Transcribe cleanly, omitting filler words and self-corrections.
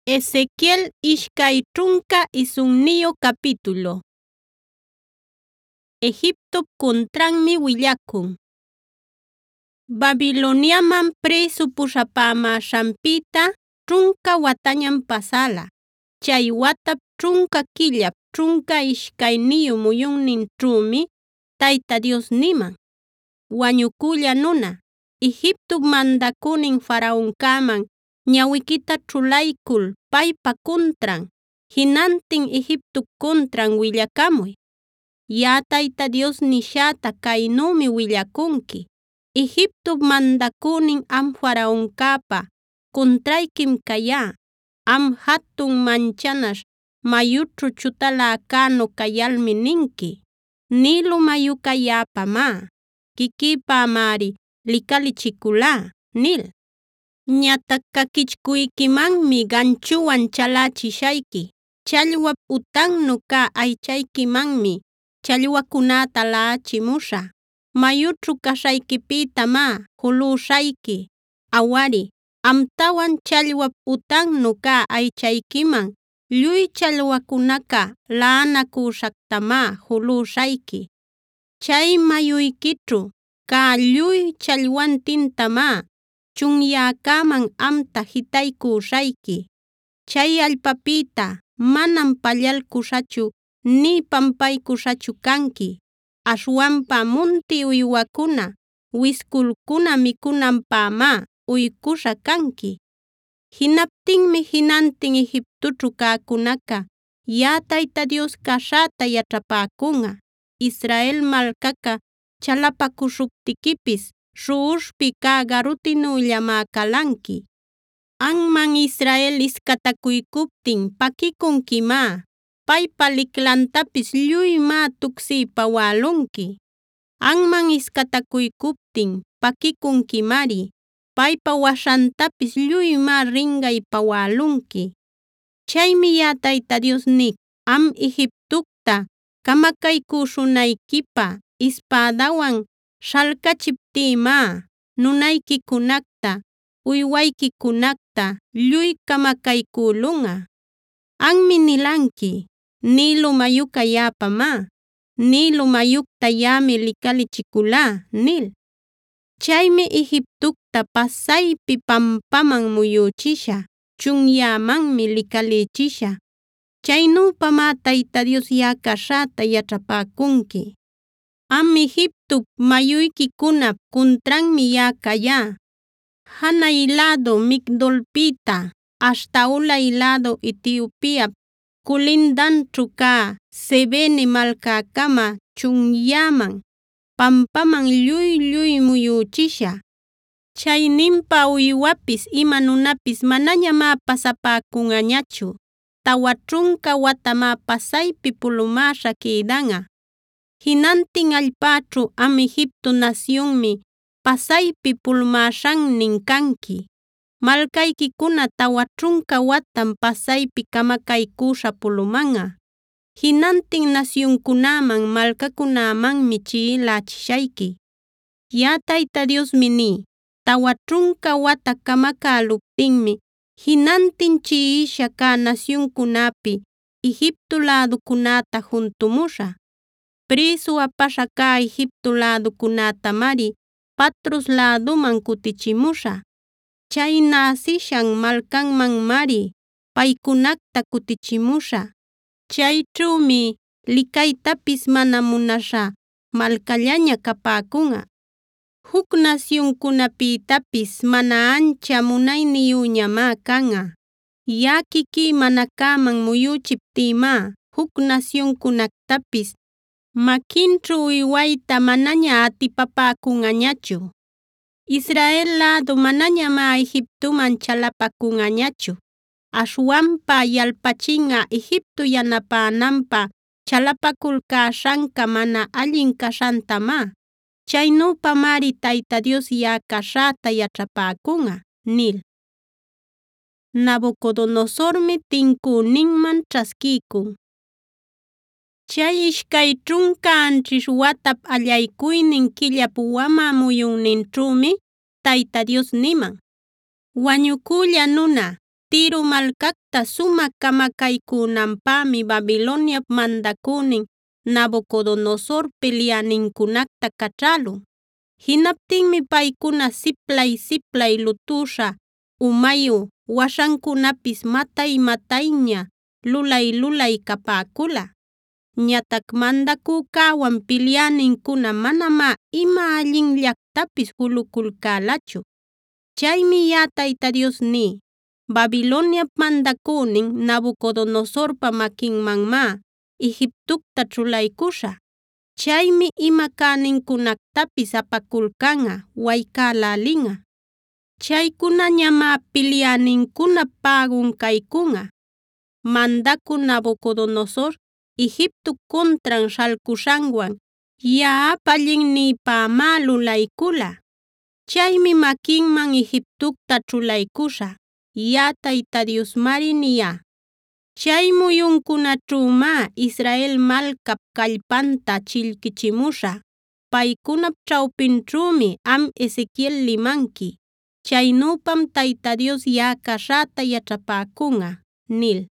Ezequiel ishkay trunka isunniyo capítulo. Egipto contranmi willakun. Babiloniaman preso pushapamashanpita trunka watañam pasala. Chay watap trunka killap trunka ishkayniyu muyunninćhumi Tayta Dios niman: “Wañukulla nuna, Egipto mandakunin Faraonkaman ñawikita ćhulaykul paypa kuntran, jinantin Egipto kuntran willakamuy. Ya'a Tayta Dios nishata kaynumi willakunki: Egipto mandakunin am Faraonkapa kuntraykim kayá. Am hatun manchanaśh mayućhu chutaläkanu kayalmi ninki: Nilo mayuqa yaꞌapamá, quiquïpamari likalichikulá” nil. Ñatac kakichkuykimanmi ganchuwan chalachishayki. Challwap utannu kä aychaykimanmi challwakunata lachimuśhä. Mayućhu kaśhaykipïtamá juluśhayki. Awari, amtawan challwap utannu kä aychaykiman lluy challwakunaqa laꞌanakuśhaqtamá juluśhayki. Chay mayuykićhu kä lluy challwantintamá chunyäkaman amta jitaykuśhayki. Chay allpapita manam pallalkushachu nï pampaykushachu kanki. Aśhwanpa munti uywakuna, wiskulkuna mikunanpämá uykusha kanki. Jinaptinmi jinantin Egiptoćhu cäkunaqa yaꞌa Tayta Dios kaśhäta yaćhapäkunꞌa. Israel malcaca chalapakuśhuptikipis śhuꞌuśhpi kä garutinullamá kalanki. Anman Israel iskatakuykuptin pakikunkimá. Paypa liklantapis lluymá tuksiypa wälunki. Anman iskatakuykuptin pakikunkimari. Paypa waśhantapis lluymá rinqaypa wälunki. Chaymi yaꞌa Tayta Dios nik: Am Egiptocta kamakaykuśhunayquipa ispädawan śhalkachiptïmá nunaykikunacta, uywaykikunacta lluy kamakaycülunꞌa. Anmi nilanki: Nilo mayuqa yaꞌapamá, Nilo mayucta yaꞌami likalichikulá nil. Chaymi Egiptocta pasaypi pampaman muyuchishä, chunyämanmi likalichishä. Chaynüpamá Tayta Dios yaꞌa kaśhäta yaćhapäkunki. Am Egipto mayuykikunap kuntranmi yaꞌa kayá. Janay lädu Migdolpita aśhta ulay lädu Etiopiap kulindanćhu kä Sevene malcäkama chunyäman, pampaman lluy muyuchishä. Chayninpa uywapis ima nunapis manañamá pasapäkunꞌañachu. Tawa ćhunka watamá pasaypi pulumäśha quïdanꞌa. Jinantin allpäćhu am Egipto naciónmi pasaypi pulumäśhannin kanki. Malcaykikuna tawa ćhunka watam pasaypi kamakaykuśha pulumanꞌa. Jinantin nasyunkunaman malcakunamanmi chiꞌilachishayki. Yaꞌa Tayta Diosmi ní: Tawa ćhunka wata kamakäluptinmi jinantin chiꞌisha kä nasyunkunapi Egipto lädukunata juntumuśhä. Preso apaśha kä Egipto lädukunatamari Patros läduman kutichimuśhä. Chay näsishan malcanmanmari paykunacta kutichimuśhä. Chayćhümi likaytapis mana munaśhä malcallaña kapäkunꞌa. Huk nasyuncunapïtapis mana ancha munayniyuñamá kanꞌa. Yaꞌa quiquí mana käman muyuchiptïmá huk nasyuncunactapis maquinćhu uywayta manaña atipapäkunꞌañachu. Israel lädu manañamá Egiptoman chalapakunꞌañachu. Aśhwanpa yalpachinꞌa Egipto yanapänanpä chalapakulcäśhanqa mana allin kaśhantamá. Chaynüpamari Tayta Dios yaꞌa kaśhäta yaćhapäkunꞌa nil. Nabucodonosormi tincüninman ćhaskikun. Chay ishkay ćhunka anćhish watap allaykuynin killap wamä muyunninćhümi Tayta Dios niman: “Wañukulla nuna, Tiro malcacta sumaq kamakaycunanpämi Babiloniap mandacünin Nabucodonosor pilyanincunacta caćhälun. Jinaptinmi paykuna siplay lutusha umayu washancunapis matay-matayña lulay capäcula. Ñatac mandacücäwan pilyanincuna manamá ima allinllactapis juluculcälachu. Chaymi yaꞌa Tayta Dios ní: Babiloniap mandacünin Nabucodonosorpa maquinmanmá Egiptocta ćhulaycuśhä. Chaymi ima cänincunactapis apakulcanꞌa, waycälälinꞌa. Chaykunañamá pilyanincunap pägun caycunꞌa. Mandacü Nabucodonosor Egipto cuntran śhalcuśhanwan yaꞌap allinniypämá lulaycula. Chaymi maquinman Egiptocta ćhulaycuśhä. Yaꞌa Tayta Diosmari niyá. Chay muyuncunaćhuumá Israel malcap callpanta chillquichimuśhä. Paycunap ćhawpinćhuumi am Ezequiel limanqui. Chaynüpam Tayta Dios yaꞌa caśhäta yaćhapäcunꞌa” nil.